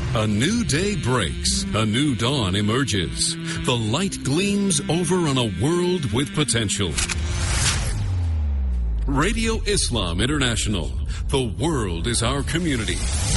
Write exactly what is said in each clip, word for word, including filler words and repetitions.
A new day breaks, a new dawn emerges. The light gleams over on a world with potential. Radio Islam International. The world is our community.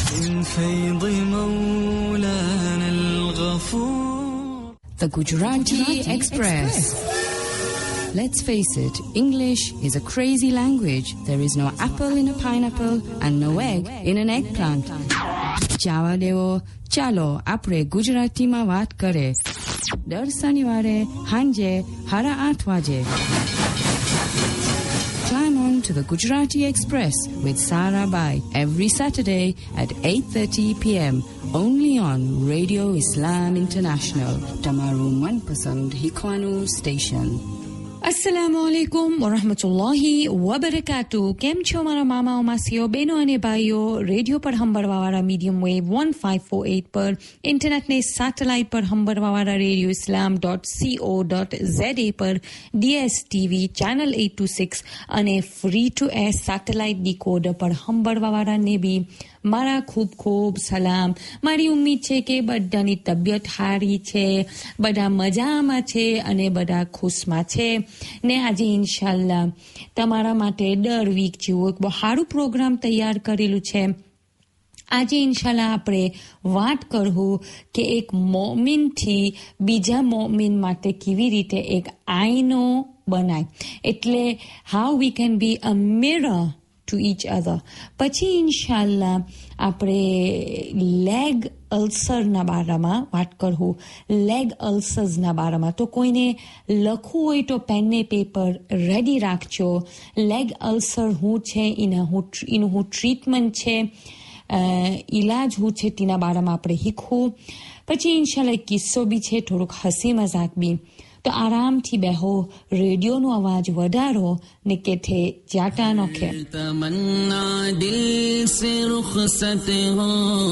The Gujarati Express. Let's face it, English is a crazy language. There is no apple in a pineapple and no egg in an eggplant. Java devo, chalo, apre Gujarati ma વાત કરે. દર શનિવારે હાંજે હારા આઠ વાગે. Climb on to the Gujarati Express with Sarah Bai every Saturday at eight thirty p.m. only on Radio Islam International, Tamaru one percent Hikwanu station. अस्सलामु अलैकुम व रहमतुल्लाहि व बरकातुहू. કેમ છો મારા મામાઓ માસીઓ બહેનો અને ભાઈઓ? રેડિયો પર હંભળવાવાળા medium wave one five four eight પર, ઇન્ટરનેટને સેટેલાઇટ પર હંભળવાવાળા radio Islam dot co dot za પર, ડીએસટીવી ચેનલ eight twenty-six અને free to air satellite decoder પર હંભળવાવાળાને બી મારા ખૂબ ખૂબ સલામ. મારી ઉમ્મીદ છે કે બધાની તબિયત સારી છે, બધા મજામાં છે અને બધા ખુશમાં છે ને. આજે ઇન્શાલ્લાહ તમારા માટે દર વીક જેવું એક બહુ સારું પ્રોગ્રામ તૈયાર કરેલું છે. આજે ઇન્શાલ્લાહ આપણે વાત કરવું કે એક મોમિનથી બીજા મોમિન માટે કેવી રીતે એક આઈનો બનાય, એટલે how we can be a mirror to each other. પછી ઇન્શાલ્લાહ આપણે લેગ અલ્સરના બારામાં વાત કરવું. લેગ અલ્સર્સના બારામાં તો કોઈને લખવું હોય તો પેનને પેપર રેડી રાખજો. લેગ અલ્સર શું છે, એના હું એનું હું ટ્રીટમેન્ટ છે, ઈલાજ શું છે તેના બારામાં આપણે શીખવું. પછી ઇન્શાલ્લાહ એક કિસ્સો બી છે, થોડુંક હસી મજાક બી. તો આરામથી બેહો, રેડિયોનો અવાજ વધારો ને કેથે જાટા નોખે. તમન્ના દિલ સે રૂખસત હો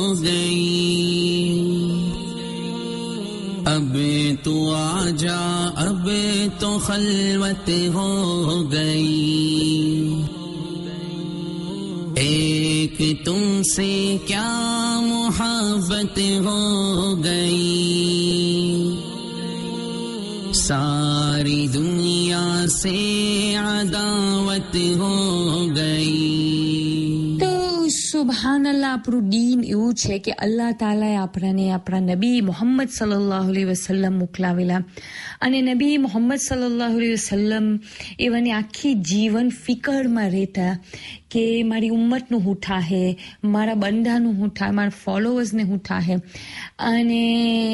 ગઈ, અબ તુ આજા, અબ તો ખલવત હો ગઈ, એક તુમસે ક્યા મોહબ્બત હો ગઈ, सारी दुनिया से अदावत हो गई. તો સુબહાનલ્લાહ, આપણું દીન એવું છે કે અલ્લાહ તાલાએ આપણને આપણા નબી મોહમ્મદ સલ્લલ્લાહુ અલૈહિ વસલ્લમ મોકલાવેલા. અને નબી મોહમ્મદ સલ્લલ્લાહુ અલૈહિ વસલ્લમ એવાની આખી જીવન ફિકરમાં રહેતા કે મારી ઉમ્મતનું હું થાહે, મારા બંધાનું હું થાય, મારા ફોલોવર્સને હું થાહે. અને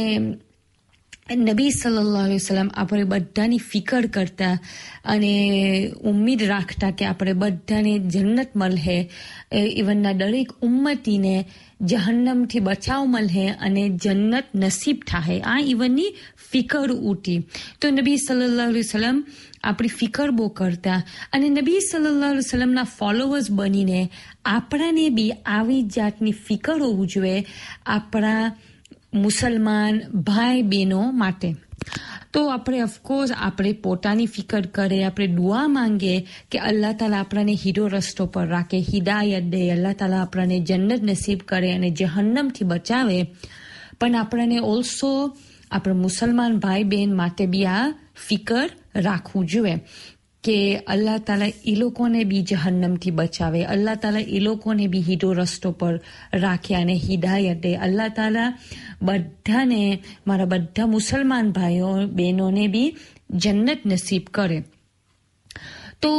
નબી સલ્લલ્લાહુ અલૈહિ વસલ્લમ આપણે બધાની ફિકર કરતા અને ઉમ્મીદ રાખતા કે આપણે બધાને જન્નત મળે, ઇવનના દરેક ઉમ્મતીને જહન્નમથી બચાવ મળે અને જન્નત નસીબ થાય. આ ઇવનની ફિકર ઉઠી. તો નબી સલ્લલ્લાહુ અલૈહિ વસલ્લમ આપણી ફિકર બહુ કરતા. અને નબી સલ્લલ્લાહુ અલૈહિ વસલ્લમના ફોલોવર્સ બનીને આપણાને બી આવી જાતની ફિકર હોવું જોઈએ આપણા મુસલમાન ભાઈ બહેનો માટે. તો આપણે ઓફકોર્સ આપણે પોતાની ફિકર કરે, આપણે દુઆ માંગે કે અલ્લાહ તાલા આપણને હીરો રસ્તો પર રાખે, હિદાયત દે, અલ્લાહ તાલા આપણને જન્નત નસીબ કરે અને જહન્નમથી બચાવે. પણ આપણને ઓલ્સો આપણા મુસલમાન ભાઈ બહેન માટે બી આ ફિકર રાખવું જોઈએ કે અલ્લાહ તાલા એ લોકોને બી જહન્નમથી બચાવે, અલ્લાહ તાલા એ લોકોને બી હીરો રસ્તો પર રાખે અને હિદાયત દે. અલ્લાહ તાલા બધાને, મારા બધા મુસલમાન ભાઈઓ બહેનોને બી જન્નત નસીબ કરે. તો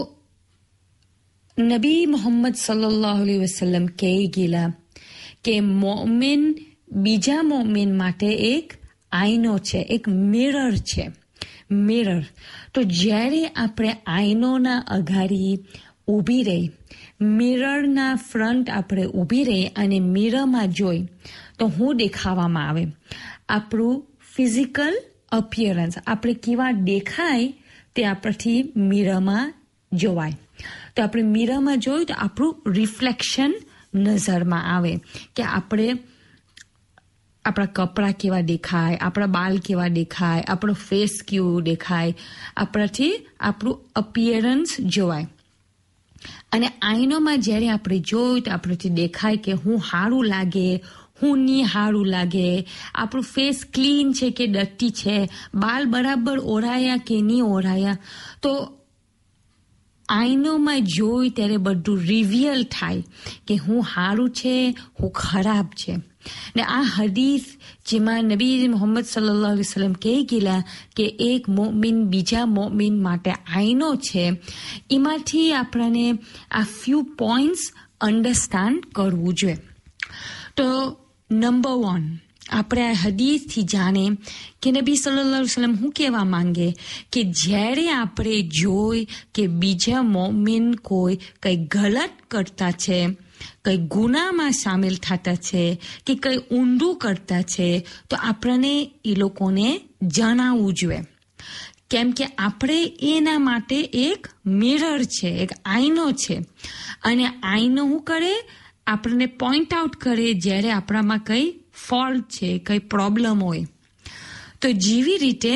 નબી મોહમ્મદ સલ્લલ્લાહુ અલૈહિ વસલ્લમ કહી ગયેલા કે મોમિન બીજા મોમિન માટે એક આઈનો છે, એક મિરર છે. મિરર. તો જ્યારે આપણે આઈનોના અઘાડી ઊભી રહી, મિરરના ફ્રન્ટ આપણે ઊભી રહી અને મિરરમાં જોઈ તો હું દેખાવામાં આવે આપણું ફિઝિકલ અપિયરન્સ, આપણે કેવા દેખાય તે આપણાથી મિરરમાં જોવાય. તો આપણે મિરરમાં જોયું તો આપણું રિફ્લેક્શન નજરમાં આવે કે આપણે આપણા કપડાં કેવા દેખાય, આપણા બાલ કેવા દેખાય, આપણો ફેસ કેવું દેખાય, આપણાથી આપણું અપિયરન્સ જોવાય. અને આઈનોમાં જ્યારે આપણે જોયું તો આપણેથી દેખાય કે હું સારું લાગે, હું ની હારું લાગે, આપણું ફેસ ક્લીન છે કે ડર્ટી છે, બાલ બરાબર ઓરાયા કે નહીં ઓરાયા. તો આઈનોમાં જોઈ ત્યારે બધું રિવીલ થાય કે હું હારું છે, હું ખરાબ છે. ને આ હદીસ જેમાં નબી મોહમ્મદ સલ્લલ્લાહુ અલૈહિ વસલ્લમ કહી ગયેલા કે એક મોમિન બીજા મોમિન માટે આઈનો છે, એમાંથી આપણને આ ફ્યુ પોઈન્ટ્સ અન્ડરસ્ટેન્ડ કરવું જોઈએ. તો નંબર વન, આપણે આ હદીસથી જાણે કે નબી સલ્લલ્લાહુ અલૈહિ વસલ્લમ શું કહેવા માંગે કે જ્યારે આપણે જોઈ કે બીજા મોમિન કોઈ કંઈ ગલત કરતા છે, કંઈ ગુનામાં સામેલ થતા છે કે કંઈ ઊંધું કરતા છે, તો આપણને એ લોકોને જણાવવું જોઈએ. કેમ કે આપણે એના માટે એક મિરર છે, એક આઈનો છે. અને આઈનો શું કરે? આપણને પોઈન્ટ આઉટ કરે જ્યારે આપણામાં કંઈ ફોલ્ટ છે, કંઈ પ્રોબ્લેમ હોય. તો જેવી રીતે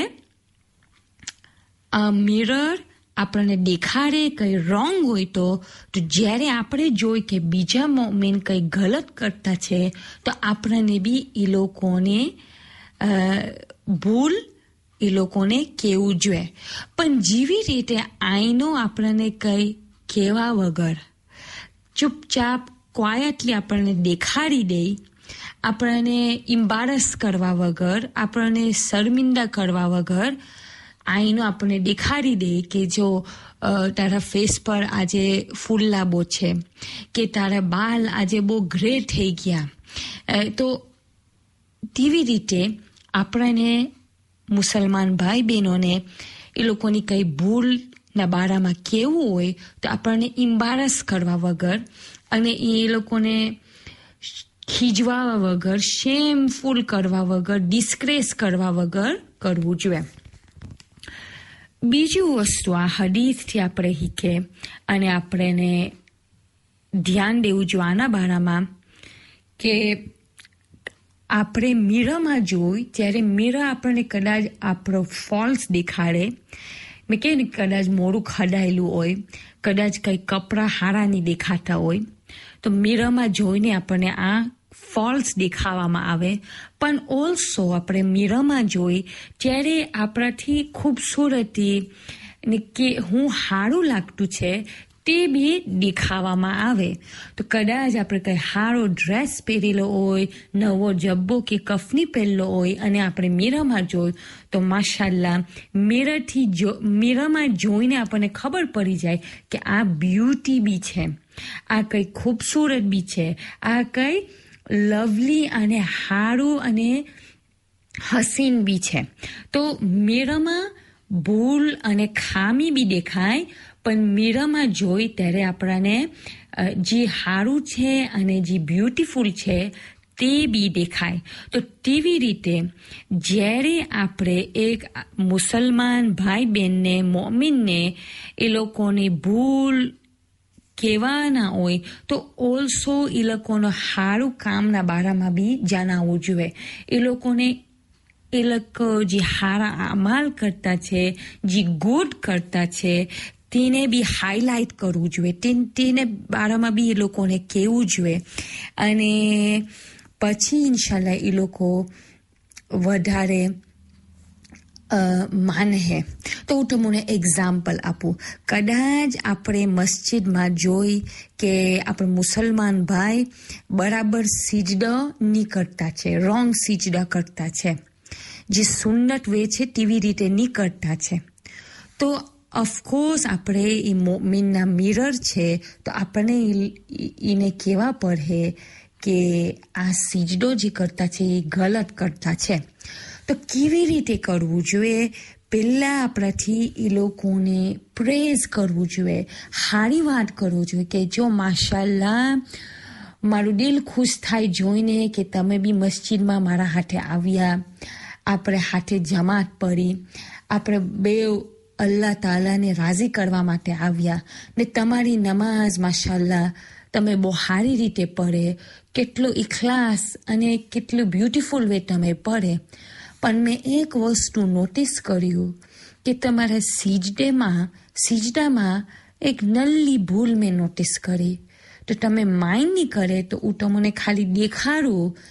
આ મિરર આપણને દેખાડે કંઈ રોંગ હોય તો તો જ્યારે આપણે જોઈ કે બીજા મોમિન કંઈ ગલત કરતા છે, તો આપણને બી એ લોકોને ભૂલ એ લોકોને કહેવું જોઈએ. પણ જેવી રીતે આઈનો આપણને કંઈ કહેવા વગર ચૂપચાપ ક્વાયટલી આપણને દેખાડી દે, આપણને ઇમ્બારસ કરવા વગર, આપણને શર્મિંદા કરવા વગર આઈનો આપણને દેખાડી દે કે જો તારા ફેસ પર આજે ફૂલ્લા બહુ છે કે તારા બાલ આજે બહુ ગ્રે થઈ ગયા. તો તેવી રીતે આપણને મુસલમાન ભાઈ બહેનોને એ લોકોની કંઈ ભૂલના બારામાં કહેવું હોય તો આપણને ઇમ્બારસ કરવા વગર અને એ લોકોને ખીજવા વગર, શેમફુલ કરવા વગર, ડિસ્ક્રેસ કરવા વગર કરવું જોઈએ. બીજું વસ્તુ આ હદીસથી આપણે શીખે અને આપણને ધ્યાન દેવું જોઈએ આના બારામાં કે આપણે મિરરમાં જોઈ ત્યારે મિરર આપણને કદાચ આપણો ફોલ્સ દેખાડે. મેં કહે ને કદાચ મોડું ખડાયેલું હોય, કદાચ કંઈ કપડાં હારા નહીં દેખાતા હોય, તો મિરરમાં જોઈને આપણને આ ફોલ્સ દેખાવામાં આવે. પણ ઓલ્સો આપણે મિરરમાં જોઈ ત્યારે આપણાથી ખૂબસૂરતી ને કે હું સારું લાગતું છે તે બી દેખાવામાં આવે. તો કદાચ આપણે કંઈ સારો ડ્રેસ પહેરેલો હોય, નવો જબ્બો કે કફની પહેરેલો હોય અને આપણે મિરરમાં જોઈ તો માશાલ્લાહ મિરરથી જો મિરરમાં જોઈને આપણને ખબર પડી જાય કે આ બ્યુટી બી છે, આ કંઈ ખૂબસૂરત બી છે, આ કંઈ લવલી અને સારું અને હસીન બી છે. તો મિરરમાં ભૂલ અને ખામી બી દેખાય, પણ મિરરમાં જોઈ ત્યારે આપણને જે સારું છે અને જે બ્યુટીફુલ છે તે બી દેખાય. તો તેવી રીતે જ્યારે આપણે એક મુસલમાન ભાઈ બહેનને, મોમિનને એ લોકોની ભૂલ કહેવાના હોય તો ઓલ્સો એ લોકોનો સારું કામના બારામાં બી જણાવવું જોઈએ. એ લોકોને એ લોકો જે સારા અમાલ કરતા છે, જે ગુડ કરતા છે તેને બી હાઇલાઇટ કરવું જોઈએ, તેને બારામાં બી એ લોકોને કહેવું જોઈએ. અને પછી ઇન્શાલ્લાહ એ લોકો વધારે માને હે. તો હું તમને એક્ઝામ્પલ આપું. કદાચ આપણે મસ્જિદમાં જોઈ કે આપણે મુસલમાન ભાઈ બરાબર સિજદા નહીં કરતા છે, રોંગ સિજદા કરતા છે, જે સુન્નત વે છે તેવી રીતે નહીં કરતા છે, તો ઓફકોર્સ આપણે એ મોમિનના મિરર છે તો આપણે એને કહેવા પડે કે આ સિજદો જે કરતા છે એ ગલત કરતા છે. તો કેવી રીતે કરવું જોઈએ? પહેલાં આપણાથી એ લોકોને પ્રેઝ કરવું જોઈએ, સારી વાત કરવું જોઈએ કે જો માશાલ્લાહ મારું દિલ ખુશ થાય જોઈને કે તમે બી મસ્જિદમાં મારા હાથે આવ્યા, આપણે હાથે જમાત પડી, આપણે બે અલ્લાહ તાલાને રાજી કરવા માટે આવ્યા ને તમારી નમાઝ માશાલ્લાહ તમે બહુ સારી રીતે પડે, કેટલું ઇખલાસ અને કેટલું બ્યુટીફુલ વે તમે પડે. પણ મેં એક વસ્તુ નોટિસ કર્યું કે તમારા સિજદેમાં સિજદામાં એક નલ્લી ભૂલ મેં નોટિસ કરી. તો તમે માઇન્ડ નહીં કરે તો હું તમને ખાલી દેખાડું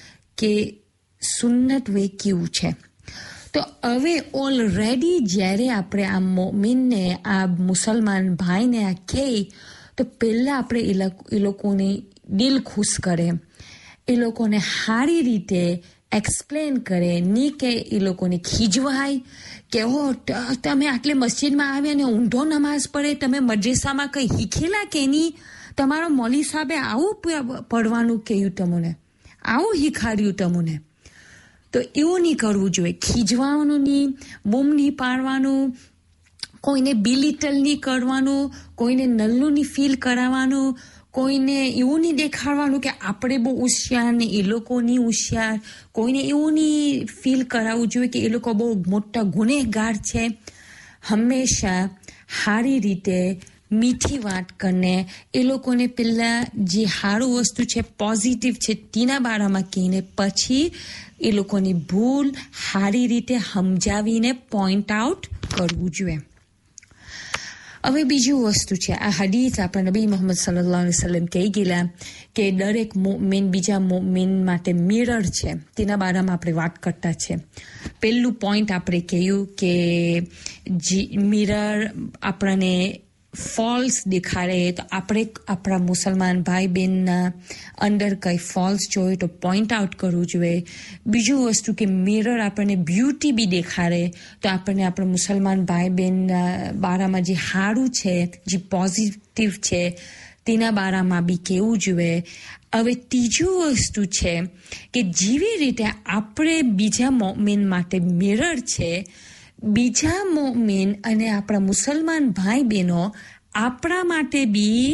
કે સુન્નત વે કેવું છે. તો હવે ઓલરેડી જ્યારે આપણે આ મોમિનને આ મુસલમાન ભાઈને આ કહે તો પહેલાં આપણે એ લોકોની દિલ ખુશ કરે, એ લોકોને સારી રીતે એક્સપ્લેન કરે, નહીં કે એ લોકોને ખીજવાય કે ઓ તમે આટલે મસ્જિદમાં આવ્યા ને ઊંધો નમાઝ પડે, તમે મદ્રેસામાં કંઈ શીખેલા કે નહીં, તમારો મૌલી સાહેબે આવું પડવાનું કહ્યું તમને, આવું શીખાડ્યું તમને. તો એવું નહીં કરવું જોઈએ. ખીજવાનું નહીં, બૂમ નહીં પાડવાનું, કોઈને બિલિટલ નહીં કરવાનું, કોઈને નલ્લું નહીં ફીલ કરાવવાનું, કોઈને એવું નહીં દેખાડવાનું કે આપણે બહુ હોશિયાર ને એ લોકો નહીં હોશિયાર, કોઈને એવું નહીં ફીલ કરાવવું જોઈએ કે એ લોકો બહુ મોટા ગુનેગાર છે. હંમેશા સારી રીતે મીઠી વાત કરીને એ લોકોને પહેલાં જે સારું વસ્તુ છે, પોઝિટિવ છે, તેના બારામાં કહીને પછી એ લોકોની ભૂલ સારી રીતે સમજાવીને પોઈન્ટ આઉટ કરવું જોઈએ. હવે બીજું વસ્તુ છે, આ હદીસ આપણા નબી મોહમ્મદ સલ્લલ્લાહુ અલૈહિ વસલ્લમ કહી ગયેલા કે દરેક મોમિન બીજા મોમિન માટે મિરર છે, તેના બારામાં આપણે વાત કરતા છે. પહેલું પોઈન્ટ આપણે કહ્યું કે મિરર આપણને ફોલ્સ દેખાડે તો આપણે આપણા મુસલમાન ભાઈ બહેનના અંદર કંઈ ફોલ્સ જોઈએ તો પોઈન્ટ આઉટ કરવું જોઈએ. બીજું વસ્તુ કે મિરર આપણને બ્યુટી બી દેખાડે તો આપણને આપણા મુસલમાન ભાઈ બહેનના બારામાં જે સારું છે, જે પોઝિટિવ છે, તેના બારામાં બી કહેવું જોઈએ. હવે ત્રીજું વસ્તુ છે કે જેવી રીતે આપણે બીજા મોમિન માટે મિરર છે, બીજા મોમિન અને આપણા મુસલમાન ભાઈ બહેનો આપણા માટે બી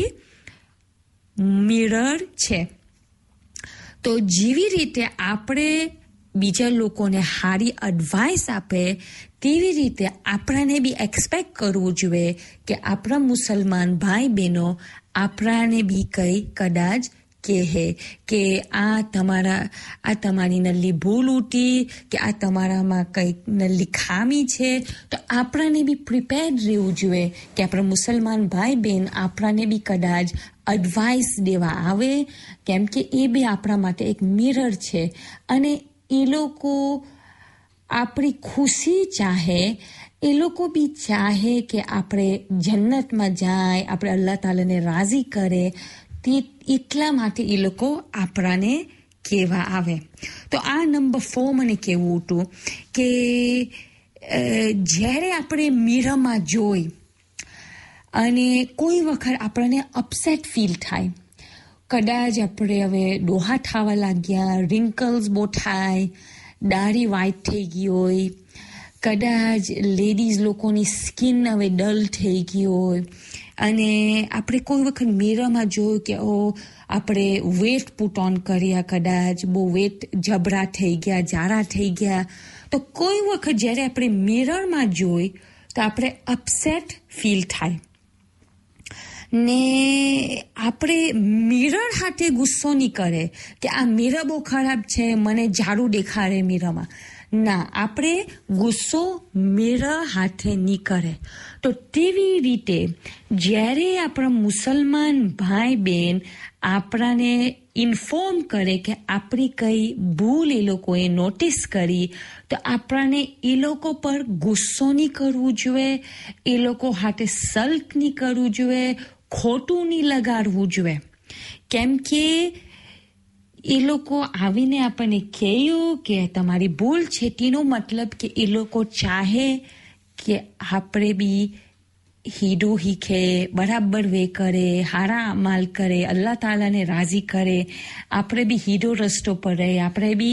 મિરર છે. તો જેવી રીતે આપણે બીજા લોકોને સારી એડવાઇસ આપે તેવી રીતે આપણાને બી એક્સપેક્ટ કરવું જોઈએ કે આપણા મુસલમાન ભાઈ બહેનો આપણાને બી કંઈ કદાચ કહે કે આ તમારા આ તમારી નલ્લી ભૂલ ઉઠી કે આ તમારામાં કંઈક નલ્લી ખામી છે, તો આપણાને બી પ્રિપેર્ડ રહેવું જોઈએ કે આપણા મુસલમાન ભાઈ બહેન આપણાને બી કદાચ એડવાઇસ દેવા આવે, કેમ કે એ બી આપણા માટે એક મિરર છે અને એ લોકો આપણી ખુશી ચાહે, એ લોકો બી ચાહે કે આપણે જન્નતમાં જાય, આપણે અલ્લાહ તાલાને રાજી કરે, તે એટલા માટે એ લોકો આપણાને કહેવા આવે. તો આ નંબર ફોર મને કહેવું હતું કે જ્યારે આપણે મિરરમાં જોઈ અને કોઈ વખત આપણને અપસેટ ફીલ થાય, કદાચ આપણે હવે ડોહા થવા લાગ્યા, રિંકલ્સ બહુ થાય, દાઢી વ્હાઈટ થઈ ગઈ હોય, કદાચ લેડીઝ લોકોની સ્કિન હવે ડલ થઈ ગઈ હોય અને આપણે કોઈ વખત મિરરમાં જોયું કે ઓ આપણે વેટ પુટ ઓન કર્યા, કદાચ બહુ વેટ જબરા થઈ ગયા, જાડા થઈ ગયા, તો કોઈ વખત જ્યારે આપણે મિરરમાં જોઈ તો આપણે અપસેટ ફીલ થાય ને આપણે મિરર હાથે ગુસ્સો નહીં કરે કે આ મિરર બહુ ખરાબ છે, મને જાડું દેખાડે મિરરમાં. ના, આપણે ગુસ્સો મિરર હાથે નહીં કરે. તો તેવી રીતે જ્યારે આપણા મુસલમાન ભાઈ બહેન આપણાને ઇન્ફોર્મ કરે કે આપણી કઈ ભૂલ એ લોકોએ નોટિસ કરી, તો આપણને એ લોકો પર ગુસ્સો નહીં કરવું જોઈએ, એ લોકો હાથે સલ્ક નહીં કરવું જોઈએ, ખોટું નહીં લગાડવું જોઈએ, કેમ કે એ લોકો આવીને આપણને કહ્યું કે તમારી ભૂલ છે, તેનો મતલબ કે એ લોકો ચાહે કે આપણે બી હીડો હીખે, બરાબર વે કરે, હારા અમાલ કરે, અલ્લાહ તાલાને રાજી કરે, આપણે બી હીડો રસ્તો પર રહે, આપણે બી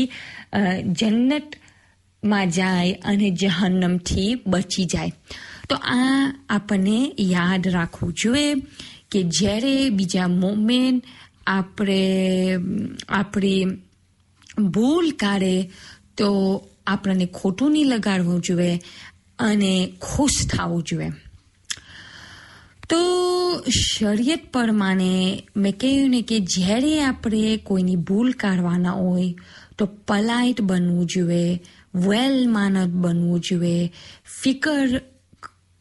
જન્નતમાં જાય અને જહન્નમથી બચી જાય. તો આ આપણને યાદ રાખવું જોઈએ કે જ્યારે બીજા મોમેન આપણે આપણી ભૂલ કાઢે તો આપણને ખોટું નહીં લગાડવું જોઈએ અને ખુશ થવું જોઈએ. તો શરીયત પ્રમાણે મેં કહ્યું ને કે જ્યારે આપણે કોઈની ભૂલ કાઢવાના હોય તો પલાઇટ બનવું જોઈએ, વેલ માનત બનવું જોઈએ, ફિકર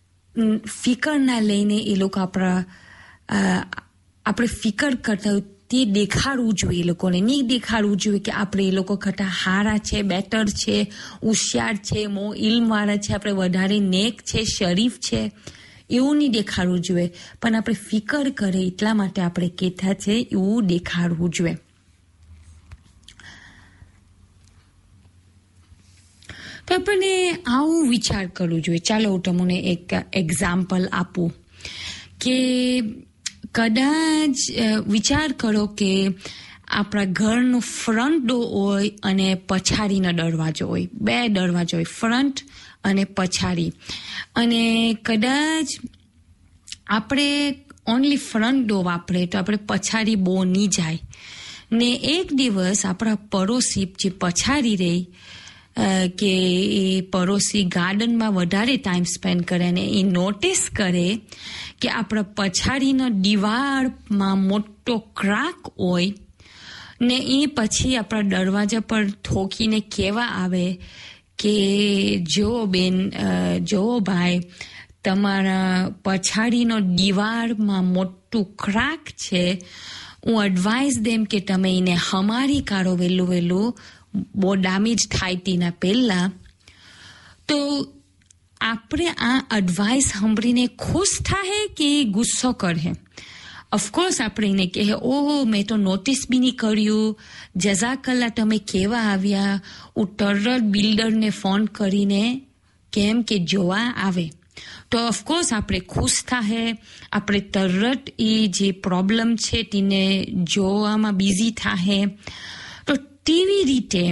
ફિકર ના લઈને એ લોકો આપણા આપણે ફિકર કરતા હોય તે દેખાડવું જોઈએ, એ લોકોને નહીં દેખાડવું જોઈએ કે આપણે એ લોકો કરતા હારા છે, બેટર છે, હોશિયાર છે, મો ઇલ્મવાળા છે, આપણે વધારે નેક છે, શરીફ છે, એવું નહીં દેખાડવું જોઈએ. પણ આપણે ફિકર કરે એટલા માટે આપણે કહેતા છે એવું દેખાડવું જોઈએ. તો આપણને આવું વિચાર કરવું જોઈએ. ચાલો હું તમને એક એક્ઝામ્પલ આપું કે કદાચ વિચાર કરો કે આપણા ઘરનું ફ્રન્ટ ડોર હોય અને પછાડીનો દરવાજો હોય, બે દરવાજો હોય, ફ્રન્ટ અને પછાડી. અને કદાચ આપણે ઓનલી ફ્રન્ટ ડોર વાપરે તો આપણે પછાડી બહુ નહીં જાય. ને એક દિવસ આપણા પડોશી જે પછાડી રહી કે એ પડોશી ગાર્ડનમાં વધારે ટાઈમ સ્પેન્ડ કરે અને એ નોટિસ કરે કે આપણા પછાડીનો દિવાળમાં મોટો ક્રાક હોય ને એ પછી આપણા દરવાજા પર ઠોકીને કહેવા આવે કે જો બેન, જો ભાઈ, તમારા પછાડીનો દિવાળમાં મોટું ક્રાક છે, હું એડવાઇસ દેમ કે તમે એને હમારી કાઢો વહેલું વહેલું, બહુ ડેમેજ થાય તેના પહેલા. તો આપણે આ એડવાઇસ સાંભળીને ખુશ થાય કે ગુસ્સો કરે? ઓફકોર્સ આપણે એને કહે, ઓહો, મેં તો નોટિસ બી નહીં કર્યું, જઝાકલ્લા, તમે કેવા આવ્યા. હું તરત બિલ્ડરને ફોન કરીને કેમ કે જોવા આવે. તો ઓફકોર્સ આપણે ખુશ થાય, આપણે તરત એ જે પ્રોબ્લેમ છે તેને જોવામાં બિઝી થાય. તો તેવી રીતે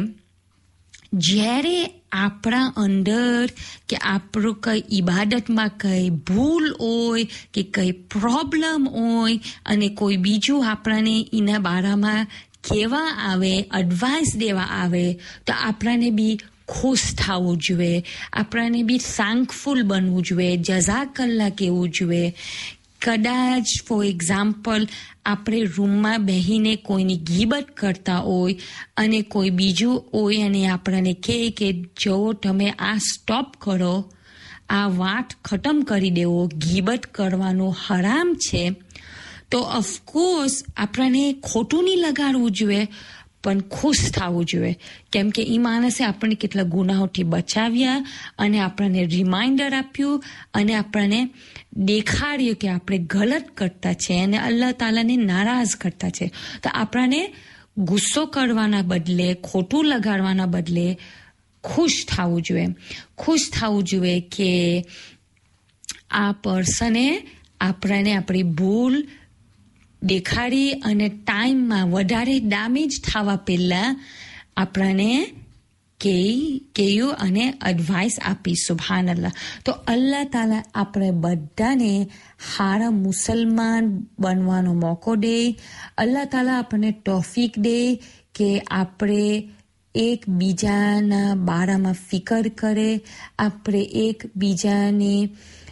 જ્યારે આપણા અંદર કે આપણું કઈ ઈબાદતમાં કઈ ભૂલ હોય કે કઈ પ્રોબ્લેમ હોય અને કોઈ બીજું આપણને એના બારામાં કહેવા આવે, એડવાઇસ દેવા આવે, તો આપણને બી ખુશ થવું જોઈએ, આપણને બી થેન્કફુલ બનવું જોઈએ, જઝાકલ્લા કહેવું જોઈએ. કદાચ ફોર એક્ઝામ્પલ આપણે રૂમમાં બેહીને કોઈની ગીબત કરતા હોય અને કોઈ બીજું હોય અને આપણને કહે કે જો તમે આ સ્ટોપ કરો, આ વાત ખતમ કરી દેવો, ગીબત કરવાનું હરામ છે, તો ઓફકોર્સ આપણને ખોટું નહીં લગાડવું જોઈએ પણ ખુશ થવું જોઈએ. કેમ કે એ માણસે આપણને કેટલા ગુનાહોથી બચાવ્યા અને આપણને રિમાઇન્ડર આપ્યું અને આપણને દેખાડ્યું કે આપણે ગલત કરતા છે અને અલ્લાહ તાલાને નારાજ કરતા છે. તો આપણને ગુસ્સો કરવાના બદલે, ખોટું લગાડવાના બદલે ખુશ થવું જોઈએ. ખુશ થવું જોઈએ કે આ પર્સને આપણને આપણી ભૂલ દેખાડી અને ટાઈમમાં વધારે ડેમેજ થવા પહેલા આપણને કહ્યું અને એડવાઇસ આપી. સુબહાનલ્લાહ. તો અલ્લાહ તાલા આપણે બધાને સારા મુસલમાન બનવાનો મોકો દે. અલ્લાહ તાલા આપણને તોફીક દે કે આપણે એકબીજાના બારામાં ફિકર કરે, આપણે એકબીજાની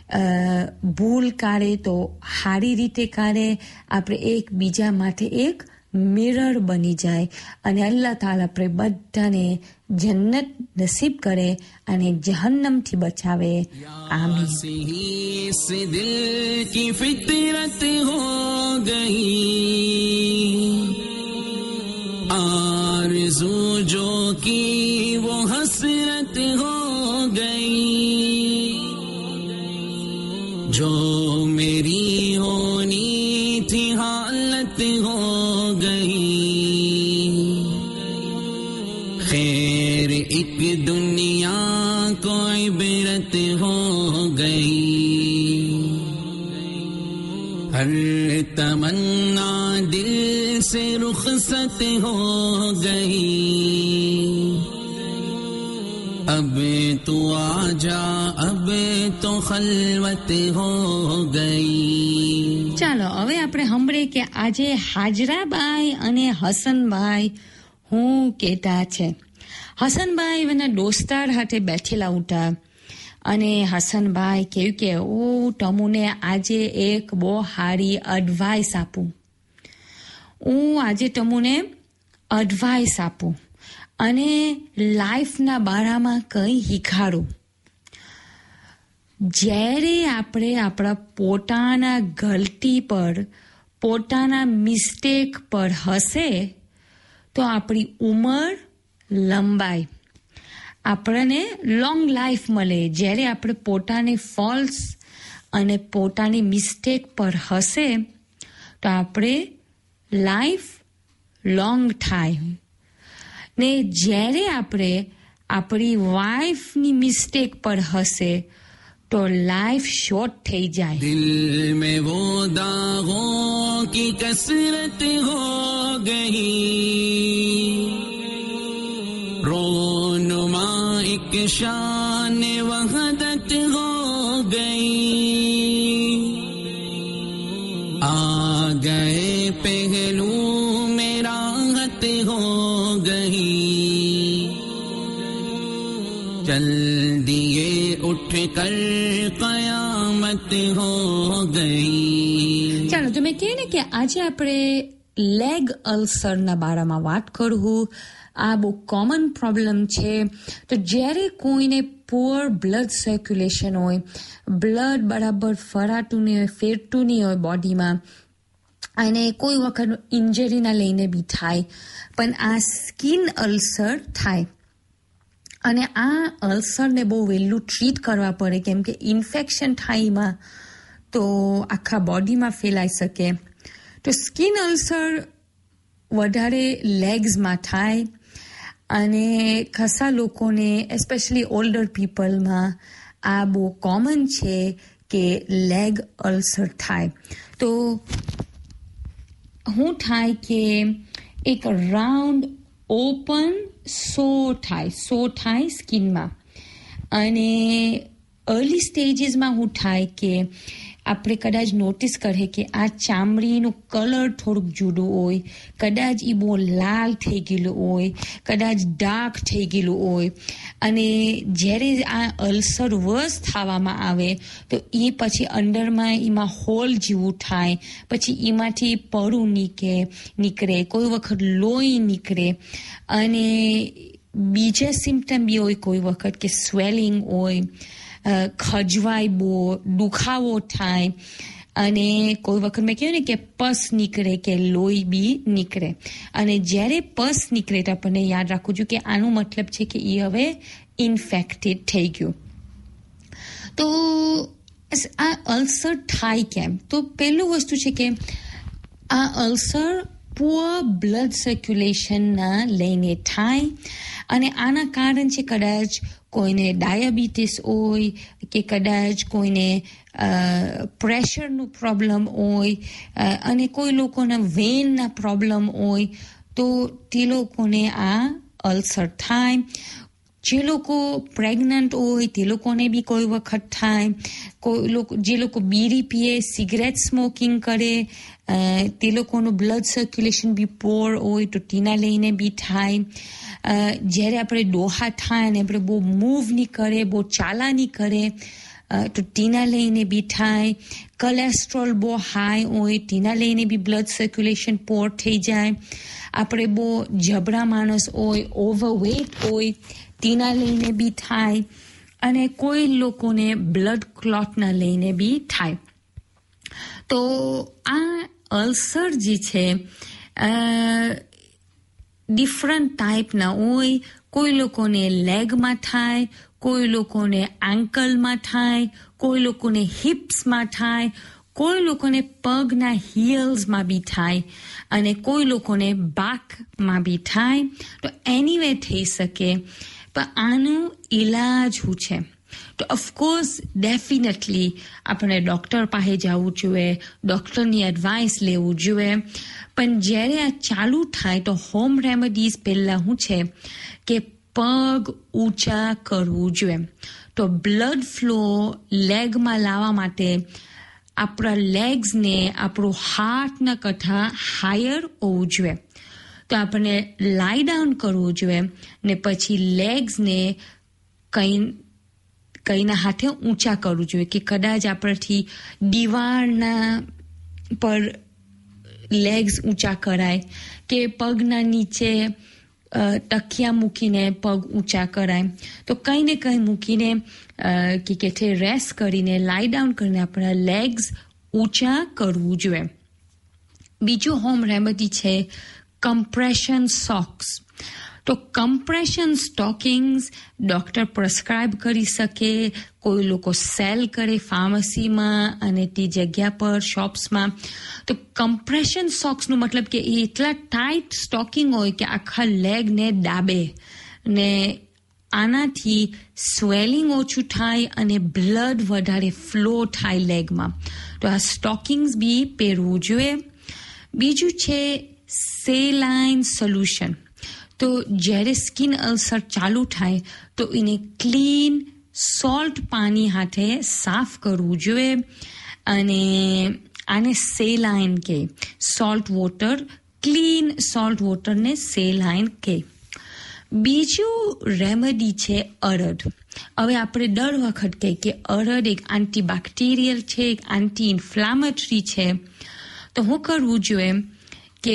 ભૂલ કાઢે તો સારી રીતે કાઢે, આપણે એકબીજા માટે એક મિરર બની જાય અને અલ્લાહ તાલા આપણે બધાને જન્નત નસીબ કરે અને જહન્નમથી બચાવે. આમીન. દિલ કી ફિતરત હો ગઈ, આરઝુ જો કી વો હસરત હો ગઈ, जो मेरी होनी थी हालत हो गई, खैर एक दुनिया को इबरत हो गई, हर तमन्ना दिल से रुखसत हो गई, अब तो आजा अब तो खलवत हो गई. ચાલો હવે આપણે સાંભળીએ કે આજે હાજરાબાઈ અને હસનભાઈ હું કહેતા છે. હસનભાઈ એના દોસ્તાર હાથે બેઠેલા ઉઠા અને હસનભાઈ કહ્યું કે ઓ તમને આજે એક બહુ સારી એડવાઇસ આપું, હું આજે તમને એડવાઇસ આપું અને લાઈફના બારામાં કંઈ શીખાડું. જ્યારે આપણે આપણા પોતાના ગલતી પર પોતાના મિસ્ટેક પર હસે તો આપણી ઉંમર લંબાય, આપણને લોંગ લાઈફ મળે. જ્યારે આપણે પોતાને ફોલ્સ અને પોતાની મિસ્ટેક પર હસે તો આપણે લાઈફ લોંગ થાય ને જ્યારે આપણે આપણી વાઈફની મિસ્ટેક પર હસે तो लाइफ शॉर्ट થઈ જાય. दिल में वो दागों की कसरत हो गई, रोनुमा एक शान वहदत हो गई, आ गए पहलू में राहत हो गई, चल दिए उठ कर कयामत हो गई. ચાલો તો મેં કહે ને કે આજે આપણે લેગ અલ્સરના બારામાં વાત કરવું. આ બહુ કોમન પ્રોબ્લેમ છે. તો જ્યારે કોઈને પુઅર બ્લડ સર્ક્યુલેશન હોય, બ્લડ બરાબર ફરાતું નહીં હોય, ફેરતું નહીં હોય બોડીમાં, અને કોઈ વખત ઇન્જરીના લઈને બી થાય, પણ આ સ્કિન અલ્સર થાય. અને આ અલ્સરને બહુ વહેલું ટ્રીટ કરવા પડે, કેમ કે ઇન્ફેક્શન થાય એમાં તો આખા બોડીમાં ફેલાઈ શકે. તો સ્કિન અલ્સર વધારે લેગ્સમાં થાય અને ખાસા લોકોને એસ્પેશિયલી ઓલ્ડર પીપલમાં આ બહુ કોમન છે કે લેગ અલ્સર થાય. તો શું થાય કે એક રાઉન્ડ ઓપન સો થાય સો થાય સ્કિનમાં, અને અર્લી સ્ટેજીસમાં શું થાય કે આપણે કદાચ નોટિસ કરે કે આ ચામડીનું કલર થોડુંક જુદું હોય, કદાચ એ બહુ લાલ થઈ ગયેલું હોય, કદાચ ડાર્ક થઈ ગયેલું હોય, અને જ્યારે આ અલ્સર વર્સ થવામાં આવે તો એ પછી અંદરમાં એમાં હોલ જેવું થાય, પછી એમાંથી પડું નીકળે નીકળે કોઈ વખત લોહી નીકળે, અને બીજા સિમ્પટમ બી હોય કોઈ વખત કે સ્વેલિંગ હોય, ખજવાય બહુ, દુખાવો થાય, અને કોઈ વખત મેં કહ્યું ને કે પસ નીકળે કે લોહી બી નીકળે. અને જ્યારે પસ નીકળે તો આપણને યાદ રાખવું જોઈએ કે આનું મતલબ છે કે એ હવે ઇન્ફેક્ટેડ થઈ ગયું. તો આ અલ્સર થાય કેમ? તો પહેલું વસ્તુ છે કે આ અલ્સર પુઅર બ્લડ સર્ક્યુલેશનના લઈને થાય, અને આના કારણ છે કદાચ કોઈને ડાયાબિટીસ હોય, કે કદાચ કોઈને પ્રેશરનું પ્રોબ્લેમ હોય, અને કોઈ લોકોના વેનના પ્રોબ્લેમ હોય, તો તે લોકોને આ અલ્સર થાય. જે લોકો પ્રેગ્નન્ટ હોય તે લોકોને બી કોઈ વખત થાય, કોઈ લોકો જે લોકો બીડી પીએ, સિગરેટ સ્મોકિંગ કરે, તે લોકોનું બ્લડ સર્ક્યુલેશન બી પોર હોય તો તેના લઈને બી થાય. જ્યારે આપણે ડોહા થાય અને આપણે બહુ મૂવ નહીં કરે, બહુ ચાલા નહીં કરે તો તેના લઈને બી થાય. કોલેસ્ટ્રોલ બહુ હાઈ હોય તેના લઈને બી બ્લડ સર્ક્યુલેશન પોર થઈ જાય. આપણે બહુ જબરા માણસ હોય, ઓવરવેટ હોય તેના લઈને બી થાય, અને કોઈ લોકોને બ્લડ ક્લોટના લઈને બી થાય. તો આ અલ્સર જે છે ડિફરન્ટ ટાઈપના હોય. કોઈ લોકોને લેગમાં થાય, કોઈ લોકોને એન્કલમાં થાય, કોઈ લોકોને હિપ્સમાં થાય, કોઈ લોકોને પગના હીલ્સમાં બી થાય, અને કોઈ લોકોને બેકમાં બી થાય. તો એનીવે થઈ શકે, પણ આનું ઈલાજ શું છે? તો ઓફકોર્સ ડેફિનેટલી આપણે ડૉક્ટર પાસે જવું જોઈએ, ડૉક્ટરની એડવાઇસ લેવું જોઈએ. પણ જ્યારે આ ચાલુ થાય તો હોમ રેમેડીઝ પહેલાં શું છે કે પગ ઊંચા કરવું જોઈએ. તો બ્લડ ફ્લો લેગમાં લાવવા માટે આપણા લેગ્સને આપણું હાર્ટના કરતાં હાયર હોવું જોઈએ. તો આપણે લાઈ ડાઉન કરવું જોઈએ, ને પછી લેગ્સને કંઈ કંઈના હાથે ઊંચા કરવું જોઈએ, કે કદાચ આપણાથી દિવાળના પર લેગ્સ ઊંચા કરાય, કે પગના નીચે તકિયા મૂકીને પગ ઊંચા કરાય. તો કંઈ ને કંઈ મૂકીને કે કે રેસ્ટ કરીને લાઈ ડાઉન કરીને આપણા લેગ્સ ઊંચા કરવું જોઈએ. બીજું હોમ રેમેડી છે કમ્પ્રેશન સોક્સ. તો કમ્પ્રેશન સ્ટોકિંગ્સ ડોક્ટર પ્રિસ્ક્રાઇબ કરી શકે, કોઈ લોકો સેલ કરે ફાર્મસીમાં અને તે જગ્યા પર શોપ્સમાં. તો કમ્પ્રેશન સોક્સનું મતલબ કે એ એટલા ટાઈટ સ્ટોકિંગ હોય કે આખા લેગને દાબે ને આનાથી સ્વેલિંગ ઓછું થાય અને બ્લડ વધારે ફ્લો થાય લેગમાં. તો આ સ્ટોકિંગ્સ બી પહેરવું જોઈએ. બીજું છે સેલાઇન સોલ્યુશન. તો જ્યારે સ્કિન અલ્સર ચાલુ થાય તો એને ક્લીન સોલ્ટ પાણી હાથે સાફ કરવું જોઈએ અને આને સેલાઇન કહે. સોલ્ટ વોટર, ક્લીન સોલ્ટ વોટરને સેલાઇન કહે. બીજું રેમેડી છે અરડ. હવે આપણે દર વખત કહીએ કે અરડ એક એન્ટીબેક્ટેરિયલ છે, એક એન્ટી ઇન્ફ્લામેટરી છે. તો શું કરવું જોઈએ કે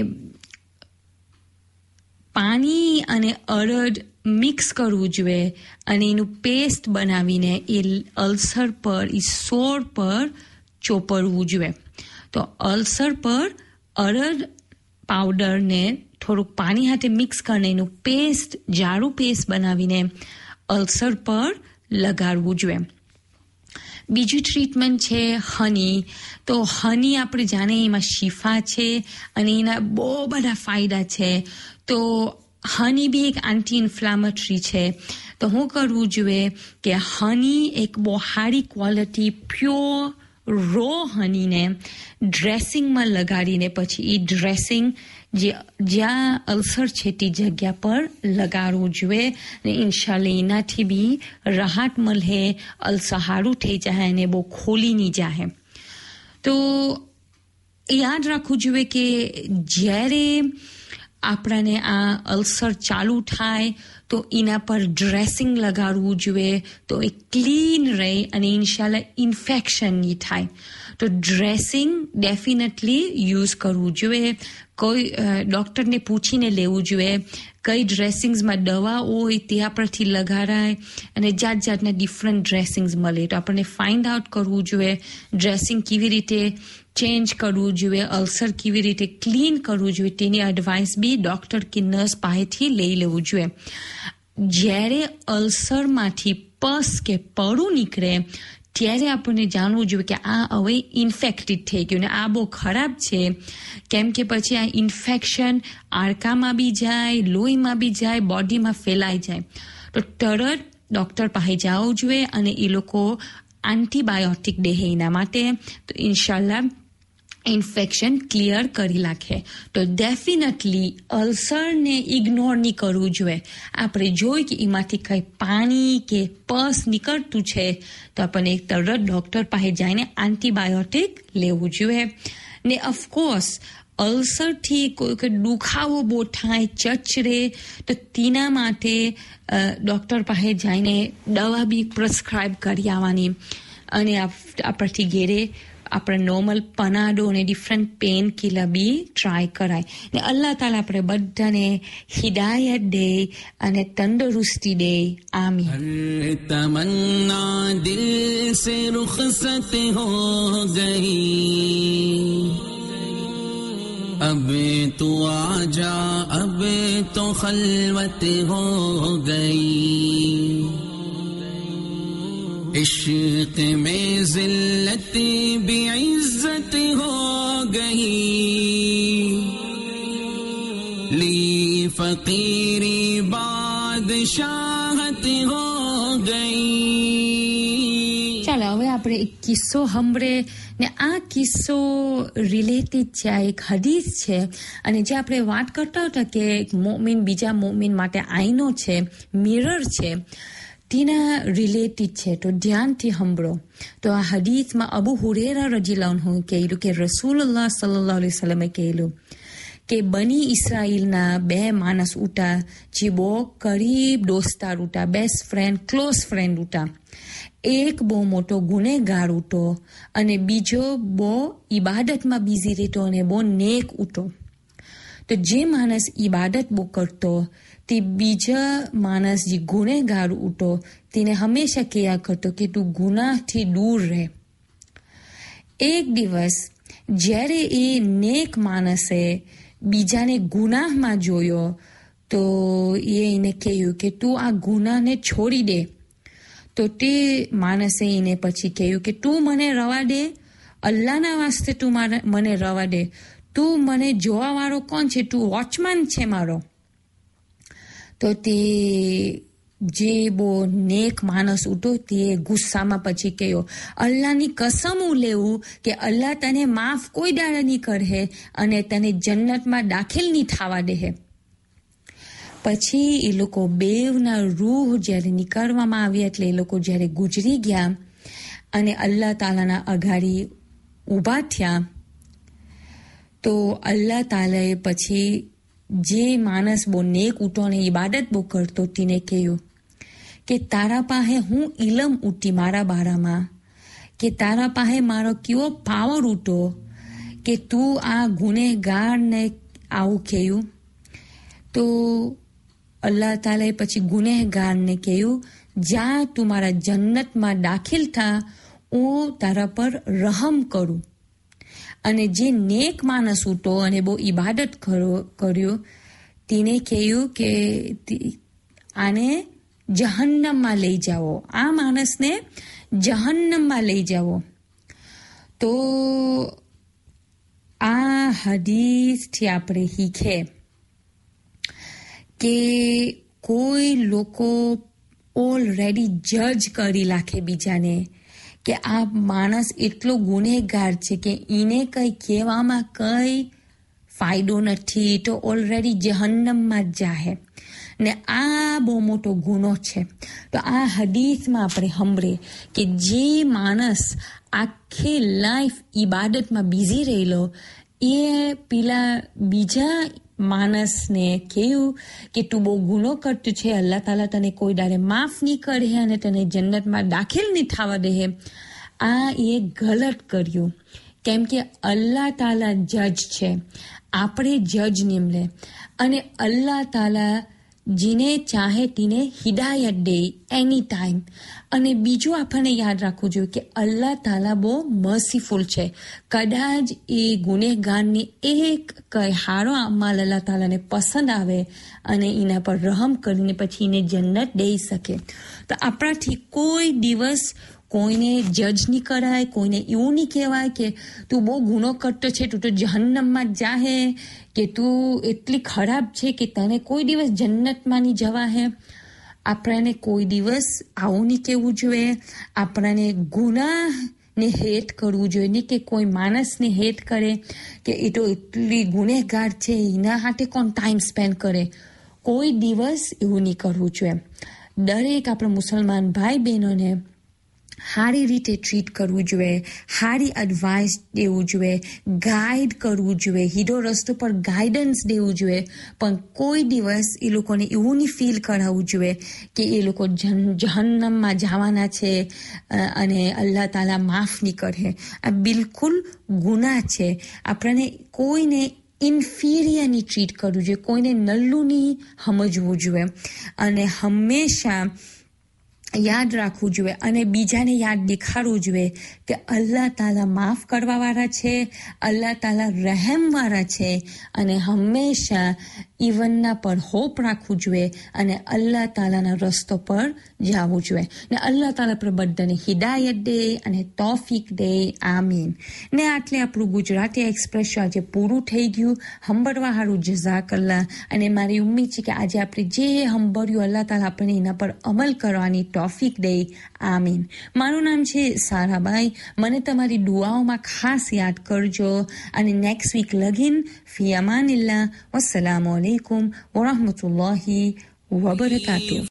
પાણી અને અરડ મિક્સ કરવું જોઈએ અને એનું પેસ્ટ બનાવીને એ અલ્સર પર, એ સોર પર ચોપડવું જોઈએ. તો અલ્સર પર અરડ પાવડરને થોડુંક પાણી સાથે મિક્સ કરીને એનું પેસ્ટ, જાડું પેસ્ટ બનાવીને અલ્સર પર લગાડવું જોઈએ. બીજું ટ્રીટમેન્ટ છે હની. તો હની આપણે જાણે એમાં શિફા છે અને એના બહુ બધા ફાયદા છે. તો હની બી એક એન્ટી ઇન્ફ્લામેટરી છે. તો શું કરવું જોઈએ કે હની એક બહુ સારી ક્વોલિટી પ્યોર રો હનીને ડ્રેસિંગમાં લગાડીને પછી એ ડ્રેસિંગ જે જ્યાં અલ્સર છે તે જગ્યા પર લગાડવું જોઈએ અને ઇન્શાલ્લાહ એનાથી બી રાહત મળે, અલ્સર સારું થઈ જાય અને બહુ ખોલી નહીં જાય. તો યાદ રાખવું જોઈએ કે જ્યારે આપણાને આ અલ્સર ચાલુ થાય તો એના પર ડ્રેસિંગ લગાડવું જોઈએ તો એ ક્લીન રહે અને ઇન્શાલ્લાહ ઇન્ફેક્શન નહીં થાય. તો ડ્રેસિંગ ડેફિનેટલી યુઝ કરવું જોઈએ. કોઈ ડૉક્ટરને પૂછીને લેવું જોઈએ કઈ ડ્રેસિંગ્સમાં દવા હોય તે આપણાથી લગાડાય અને જાત જાતના ડિફરન્ટ ડ્રેસિંગ્સ મળે. તો આપણને ફાઇન્ડ આઉટ કરવું જોઈએ ડ્રેસિંગ કેવી રીતે ચેન્જ કરવું જોઈએ, અલ્સર કેવી રીતે ક્લીન કરવું જોઈએ, તેની એડવાઇસ બી ડૉક્ટર કે નર્સ પાસેથી લઈ લેવું જોઈએ. જ્યારે અલ્સરમાંથી પસ કે પડું નીકળે ત્યારે આપણને જાણવું જોઈએ કે આ હવે ઇન્ફેક્ટેડ થઈ ગયું ને આ બહુ ખરાબ છે, કેમ કે પછી આ ઇન્ફેક્શન હાડકામાં બી જાય, લોહીમાં બી જાય, બોડીમાં ફેલાઈ જાય. તો તરત ડૉક્ટર પાસે જવું જોઈએ અને એ લોકો એન્ટીબાયોટિક દે એના માટે. તો ઇન્શાલ્લાહ ઇન્ફેક્શન ક્લિયર કરી નાખે. તો ડેફિનેટલી અલ્સરને ઇગ્નોર નહીં કરવું જોઈએ. આપણે જોઈ કે એમાંથી કંઈ પાણી કે પસ નીકળતું છે તો આપણને એક તરત ડૉક્ટર પાસે જઈને એન્ટીબાયોટિક લેવું જોઈએ. ને ઓફકોર્સ અલ્સરથી કોઈ કોઈ દુખાવો બહુ થાય, ચચરે, તો તેના માટે ડૉક્ટર પાસે જઈને દવા બી પ્રિસ્ક્રાઇબ કરી આવવાની અને આપણાથી ઘેરે આપણે નોર્મલ પનાડો અને ડિફરન્ટ પેન કિલર બી ટ્રાય કરાય. ને અલ્લાહ તાલા આપણે બધાને હિદાયત દે અને તંદુરસ્તી દે. આમીન. તમન્ના દિલ સે રૂખસત હો ગઈ, अब तू आजा, अब तो खलवत हो गई, इश्क में जिल्लत भी इज्जत हो गई, ली फकीरी बादशाहत हो गई. ચાલો હવે આપણે એક કિસ્સો સાંભળે ને આ કિસ્સો રિલેટેડ છે, એક હદીસ છે અને જે આપણે વાત કરતા હતા કે એક મોમિન બીજા મોમિન માટે આઈનો છે, મિરર છે, તેના રિલેટેડ છે. તો ધ્યાનથી સાંભળો. તો આ હદીસમાં અબુ હુરેરા રજીલ્લાહુ અન્હુ કહેલું કે રસૂલુલ્લાહ સલ્લલ્લાહુ અલૈહિ વસલ્લમે કહેલું કે બની ઇસ્રાઈલના બે માણસ ઉઠા જે બહુ કરીબ દોસ્તાર ઉઠા, બેસ્ટ ફ્રેન્ડ, ક્લોઝ ફ્રેન્ડ ઉઠા. એક બહુ મોટો ગુનેગાર ઉઠો અને બીજો બહુ ઇબાદતમાં બિઝી રહેતો અને બહુ નેક ઉઠો. તો જે માણસ ઇબાદત બહુ કરતો તે બીજા માણસ જે ગુનેગાર ઉઠો તેને હંમેશા કહ્યા કરતો કે તું ગુનાહથી દૂર રહે. એક દિવસ જ્યારે એ નેક માણસે બીજાને ગુનાહમાં જોયો તો એ એને કહ્યું કે તું આ ગુનાને છોડી દે. તો તે માણસે એને પછી કહ્યું કે તું મને રવા દે, અલ્લાહના વાસ્તે તું મને રવા દે. તું મને જોવા વાળો કોણ છે? તું વોચમેન છે મારો. તો તે જે બહુ નેક માણસ ઉઠો તે ગુસ્સામાં પછી કહ્યો, અલ્લાહની કસમ હું લેવું કે અલ્લાહ તને માફ કોઈ દાડા નહીં કરે અને તને જન્નતમાં દાખલ નહીં થવા દે. પછી એ લોકો બેવના રૂહ જ્યારે નીકળવામાં આવ્યા એટલે એ લોકો જ્યારે ગુજરી ગયા અને અલ્લાહ તાલાના અઘાડી ઊભા થયા તો અલ્લાહ તાલાએ પછી જે માણસ બહુ નેક ઉઠો ને ઇબાદત બહુ કરતો તેને કહ્યું કે તારા પાસે હું ઇલમ ઉઠી મારા બારામાં, કે તારા પાસે મારો કેવો પાવર ઉઠો કે તું આ ગુનેગારને આવું કહ્યું. તો અલ્લાહ તાલાએ પછી ગુનેગારને કહ્યું, જા તું મારા જન્નતમાં દાખલ થા, હું તારા પર રહમ કરું. અને જે નેક માણસ ઉઠો અને બહુ ઇબાદત કર્યો તેને કહ્યું કે આને જહન્નમમાં લઈ જાઓ, આ માણસને જહન્નમમાં લઈ જાઓ. તો આ હદીસથી આપણે શીખે કે કોઈ લોકો ઓલરેડી જજ કરી નાખે બીજાને કે આ માણસ એટલો ગુનેગાર છે કે એને કંઈ કહેવામાં કંઈ ફાયદો નથી, તો ઓલરેડી જહન્નમમાં જ જાહે ને આ બહુ મોટો ગુનો છે. તો આ હદીસમાં આપણે સાંભળીએ કે જે માણસ આખી લાઈફ ઇબાદતમાં બિઝી રહેલો એ પેલા બીજા માણસને કહ્યું કે તું બહુ ગુનો કરતું છે, અલ્લાહ તાલા તને કોઈ દાડે માફ નહીં કરે અને તને જન્નતમાં દાખલ નહીં થવા દે. આ એ ગલત કર્યું, કેમ કે અલ્લાહ તાલા જજ છે, આપણે જજ નિમલે અને અલ્લાહ તાલા જેને ચાહે તેને હિદાયત દે એની ટાઈમ. અને બીજું આપણને યાદ રાખવું જોઈએ કે અલ્લાહ તાલા બહુ મર્સીફુલ છે. કદાચ એ ગુનેગારની એક કઈ હારો અમલ અલ્લાહ તાલાને પસંદ આવે અને એના પર રહમ કરીને પછી એને જન્નત દઈ શકે. તો આપણાથી કોઈ દિવસ કોઈને જજ નહીં કરાય, કોઈને એવું નહીં કહેવાય કે તું બહુ ગુનો કરતો છે, તું તો જહન્નમમાં જ જાહે, કે તું એટલી ખરાબ છે કે તને કોઈ દિવસ જન્નતમાં નહીં જવા હે. આપણને કોઈ દિવસ આવું નહીં કહેવું જોઈએ. આપણને ગુનાને હેત કરવું જોઈએ નહીં કે કોઈ માણસને હેત કરે કે એ તો એટલી ગુનેગાર છે, એના હાથે કોણ ટાઈમ સ્પેન્ડ કરે. કોઈ દિવસ એવું નહીં કરવું જોઈએ. દરેક આપણા મુસલમાન ભાઈ બહેનોને સારી રીતે ટ્રીટ કરવું જોઈએ, સારી એડવાઇસ દેવું જોઈએ, ગાઈડ કરવું જોઈએ, હીધો રસ્તો પર ગાઈડન્સ દેવું જોઈએ. પણ કોઈ દિવસ એ લોકોને એવું નહીં ફીલ કરાવવું જોઈએ કે એ લોકો જહન્નમમાં જવાના છે અને અલ્લાહ તાલા માફ નહીં કરે. આ બિલકુલ ગુનાહ છે. આપણને કોઈને ઇન્ફિરિયરની ટ્રીટ કરવું જોઈએ, કોઈને નલ્લું નહીં સમજવું જોઈએ અને હંમેશા યાદ રાખવું જોઈએ અને બીજાને યાદ દેખાડવું જોઈએ કે અલ્લાહ તાલા માફ કરવા વાળા છે, અલ્લાહ તાલા રહેમ વાળા છે અને હંમેશા ઈવનના પર હોપ રાખવું જોઈએ અને અલ્લાહ તાલાના રસ્તો પર જવું જોઈએ. ને અલ્લાહ તાલા પર બધાને હિદાયત દે અને તૌફીક દે. આમીન. ને આટલે આપણું ગુજરાતી એક્સપ્રેસ આજે પૂરું થઈ ગયું. હંભળવા હારું જઝાકલ્લા. અને મારી ઉમ્મીદ છે કે આજે આપણે જે હંભળ્યું અલ્લાહ તાલા આપણને એના પર અમલ કરવાની તૌફીક દે. આમીન. મારું નામ છે સારાબાઈ. મને તમારી દુઆઓમાં ખાસ યાદ કરજો અને નેક્સ્ટ વીક લગીન ફી અમાનિલ્લાહ. વસ્સલામુ અલૈકુમ વરહમતુલ્લાહી વબરકાતુહ.